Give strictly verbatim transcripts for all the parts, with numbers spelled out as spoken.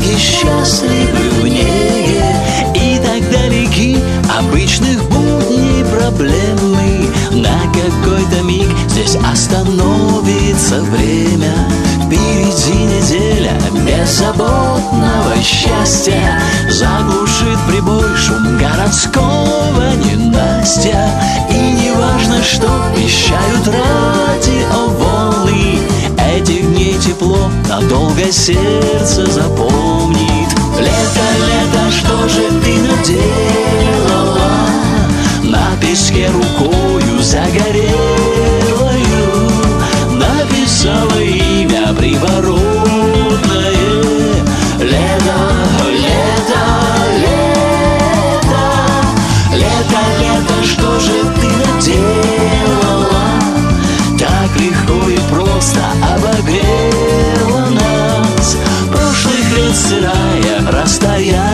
навеки счастливы в неге. И так далеки обычных будней проблемы. На какой-то миг здесь остановится время. Впереди неделя беззаботного счастья. Заглушит прибой шум городского ненастья. И не важно, что вещают радиоволны, этих дней тепло надолго сердце запомнит. Лето, лето, что же ты наделала? На песке рукою загорелою написала имя приворотное. Лето, лето, лето, лето, лето, что же ты наделала? Так легко и просто обогрела нас. Прошлых лет стирая расстояния.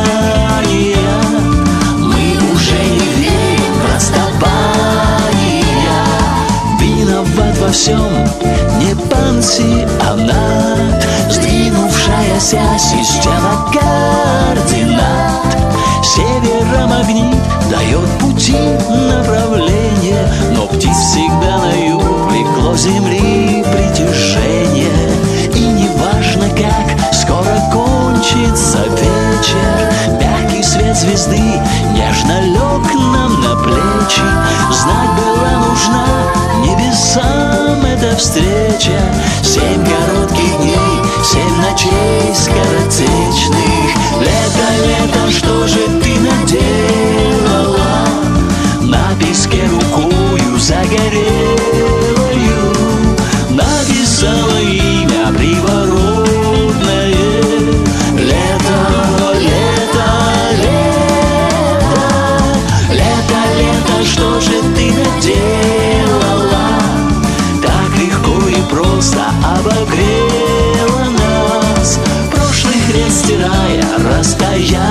Мы уже не верим в расставания. Виноват во всем не пансионат, сдвинувшаяся система координат. Северомагнит дает пути направления, но птиц всегда на юг влекло земли притяжение. И не важно, как скоро кончится вечер, мягкий свет звезды нежно лег нам на плечи. Знать была нужна небесам эта встреча. Семь коротких дней, семь ночей скоротечных. Лето, лето, что же ты наделала? На песке рукою загорелою написала имя приворотное. Лето, лето, лето, лето, лето, что же ты наделала? Так легко и просто обогрела нас. Прошлых лет стирая расстояния.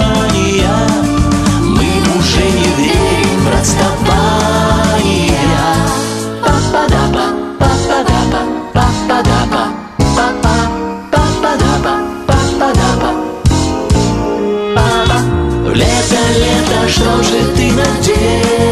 Мы уже не верим в расставания. Папа-дапа, папа-дапа, папа-дапа, папа, папа-дапа, папа-дапа, папа. Лето, лето, что же ты наделала?